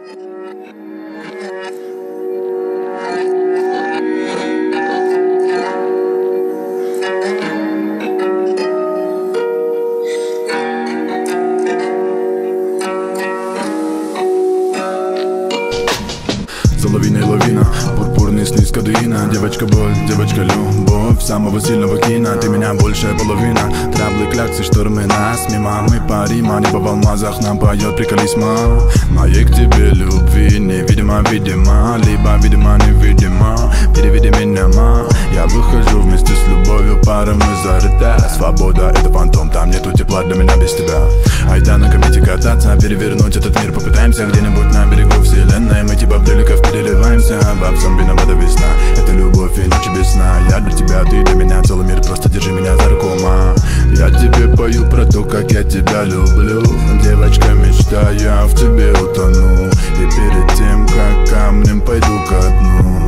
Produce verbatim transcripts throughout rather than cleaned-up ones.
За лавиной лавина, пурпурный сны с кадуина. Девочка боль, девочка любовь самого сильного кино. Ты меня большая половина. Траблы, кляксы, штормы нас мимо. Мы парима, небо в алмазах нам поет приколисма. Моей к тебе любви невидимо, видимо. Либо видимо, невидимо. Переведи меня, ма. Я выхожу вместе с любовью, пара мы зарыта. Свобода — это фантом, там нету тепла для меня без тебя. Айда на комете кататься, перевернуть этот мир попытаемся. Где-нибудь на берегу вселенной мы типа бреликов переливаемся. Бабсом виновата весна, это любовь и ночи без сна. Я для тебя, ты для меня, целый мир, просто держи меня за руку, ма. Я тебе пою про то, как я тебя люблю. Девочка, мечта, я в тебе утону. И перед тем, как камнем пойду ко дну.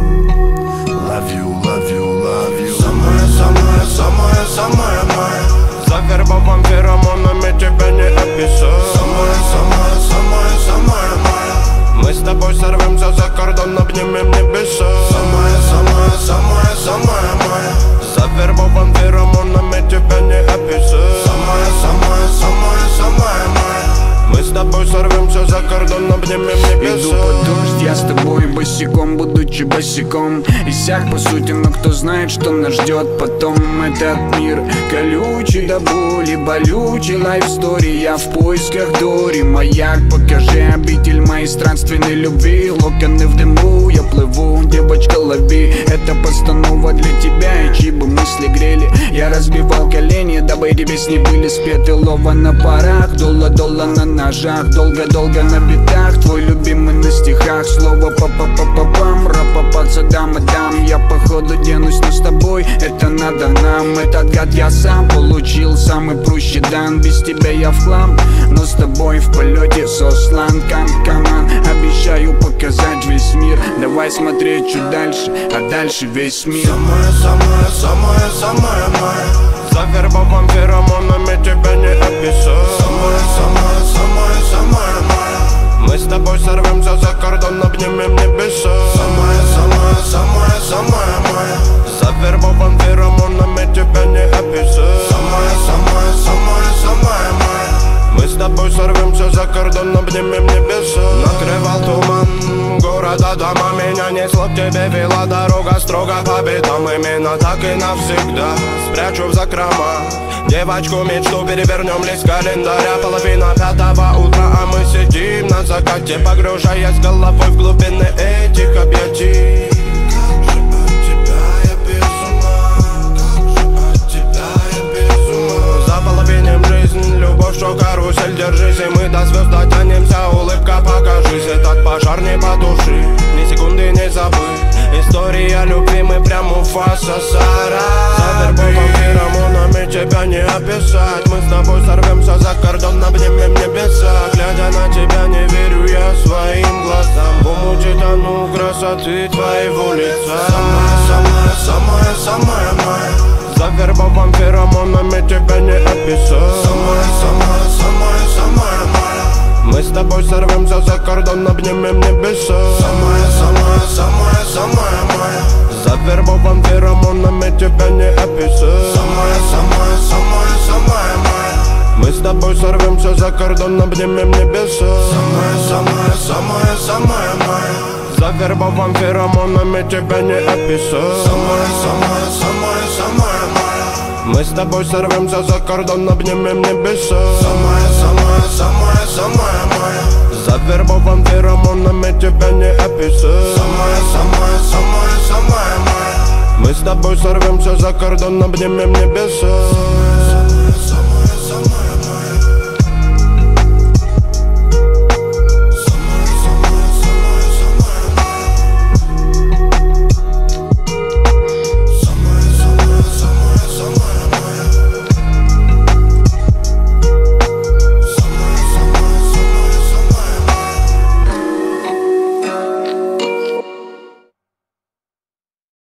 Love you, love you, love you. Самая, самая, самая, самая моя. Завербован феромонами, тебя не описать. Самая, самая, самая, самая моя. Мы с тобой сорвемся за кордон, обнимем небеса. Самая, самая, самая, самая моя. Завербован феромонами, тебя не описать. Самая, самая, самая, самая моя. Мы с тобой сорвемся за кордон, обнимем небеса. Иду под дождь, я с тобой босиком, будучи босиком. Иссяк по сути, но кто знает, что нас ждет потом. Этот мир колючий до боли, болючий лайфстори. Я в поисках Дори, маяк, покажи обитель моей странственной любви. Локоны в дыму, я плыву, девочка, лови. Это постанова для тебя, и чьи бы мысли грели. Я разбивал колени, дабы эти песни были спеты. Лова на парах, дула-дула на ножах. Долго-долго на битах, твой любимый на стихах. Слово па-па-па-па-пам, ра-па-па, дам-дам. Я походу денусь, но с тобой это надо нам. Этот гад я сам получил, самый прущий дан. Без тебя я в хлам, но с тобой в полете сослан. Кам-каман, обещаю показать весь мир. Давай смотреть чуть дальше, а дальше весь мир. Самая, самая, самая, самая моя. Завербован феромонами, тебя не описать. Самая, самая, самая, самая моя. Мы с тобой сорвемся за кордон, обнимем небеса. Самая, самая, самая, самая моя. Завербован феромонами, тебя не описать. Самая, самая, самая, самая моя. Мы с тобой сорвемся за кордон, обнимем небеса. Накрывал туман города, дома. Меня несло к тебе, вела дорога строго по битам. Именно так и навсегда спрячу в закрома девочку мечту, перевернем лист календаря. Половина пятого утра, а мы сидим на закате, погружаясь головой в глубины этих объятий. Как же от тебя я без ума, как же от тебя я без ума. Заполовиним жизнь, любовь, что карусель, держись, и мы до звезд дотянемся. Улыбка, покажись, и так пожар не потуши, ни секунды не забыть. История любви, мы прям у фаса Сара. Завербован феромонами, тебя не описать. Мы с тобой сорвемся за кордон, обнимем небеса. Глядя на тебя, не верю я своим глазам. В омуте тону красоты твоего лица. Самая, самая, самая, самая моя. Завербован феромонами, тебя не описать. Самая, самая, самая, самая моя. Мы с тобой сорвемся за кордон, обнимем небеса. Самая, самая, самая, самая моя. Завербован феромонами, тебя не описать. Самая, самая, самая, самая моя. Мы с тобой сорвемся за кордон, обнимем небеса. Самая, самая, самая, самая моя. Завербован феромонами, тебя не описать. Самая, самая, самая, самая моя. Мы с тобой сорвемся за кордон, обнимем небеса. Самая, самая, самая, самая моя. Завербован феромонами, тебя не описать. Самая, самая, самая, самая моя. Мы с тобой сорвемся за кордон, обнимем небеса.